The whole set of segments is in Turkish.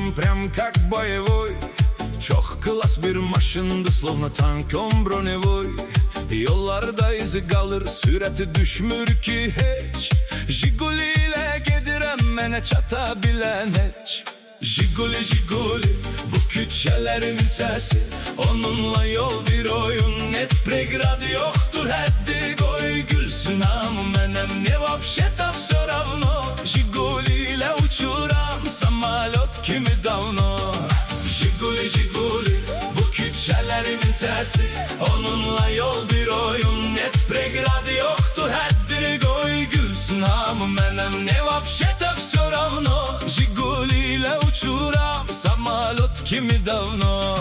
он прям как боевой. Çok klas bir maşındı, словно tank on bronevой. Yollarda izi kalır, sürati düşmür ki hiç. Jiguli ile gedirem mene çata bilen hiç. Jiguli Jiguli, bu küçelerin sesi. Onunla yol bir oyun, net pregrad yoktur haddi. Koy gülsün am menem, ne vapşeta все равно. Jiguli ile uçuram, samalot kimi davno. Jiguli Jiguli, bu küçelerin sesi. Onunla yol bir oyun, net pregrad yoktur haddi. Koy gülsün am menem, ne vapşeta все равно. Jiguli ile uçuram, samalot kimi davno.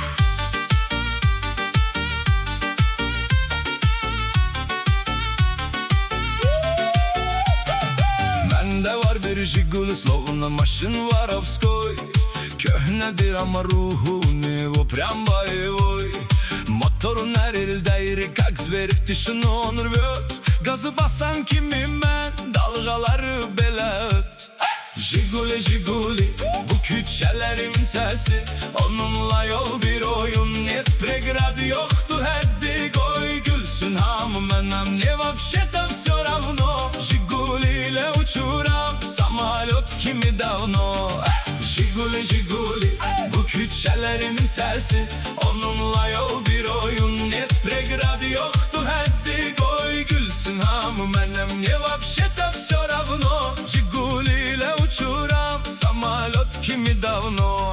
Mende var bir Jiguli, словно maşın varovskoy. Köhnedir ama ruhu него прям боевой. Motorun her ildeyri, как зверь в тишину он рвет. Gazı basan kimim ben, dalgaları bele öt. Jiguli Jiguli, bu küçelerin sesi. Onunla yol bir oyun, net pregrad yoktu haddi. Koy gülsün ham menem, ne vapşeta все равно. Jiguli ile uçuram, samalot kimi davno. Jiguli Jiguli, bu küçelerin sesi. Onunla yol bir oyun, net pregrad yoktu haddi. Koy gülsün ham menem, ne vapşeta все равно. Jiguli ile uçuram, samalot kimi davno.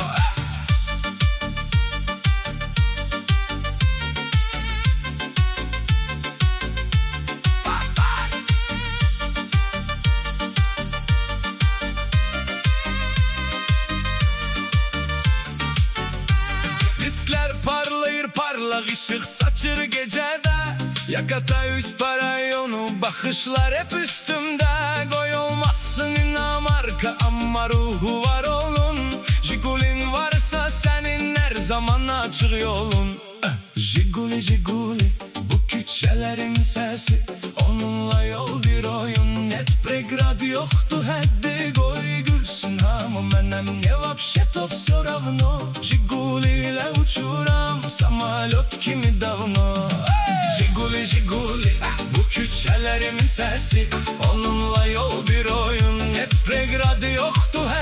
Disler parlayır, parlak ışık saçır gecede. Yakata üst parayonu, bakışlar hep üstümde. Koy olmazsın inan arka, ama ruhu var olun. Jigulin varsa senin her zaman açık yolun. Jiguli Jiguli, bu küçelerin sesi. Onunla yol bir oyun, net pregrad yoktu haddi. Koy gülsün ham menem, ne vapşeta все равно. Jiguli ile uçuram, samalot kimi davno. Jiguli Jiguli, bu küçelerin sesi. Onunla yol bir oyun, net pregrad yoktu